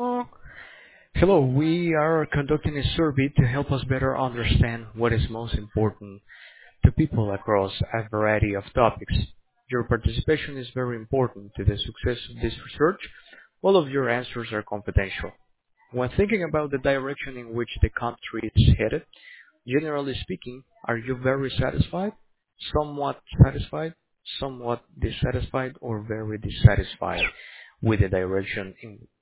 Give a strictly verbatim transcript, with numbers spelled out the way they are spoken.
Hello, we are conducting a survey to help us better understand what is most important to people across a variety of topics. Your participation is very important to the success of this research. All of your answers are confidential. When thinking about the direction in which the country is headed, generally speaking, are you very satisfied, somewhat satisfied, somewhat dissatisfied, or very dissatisfied with the direction in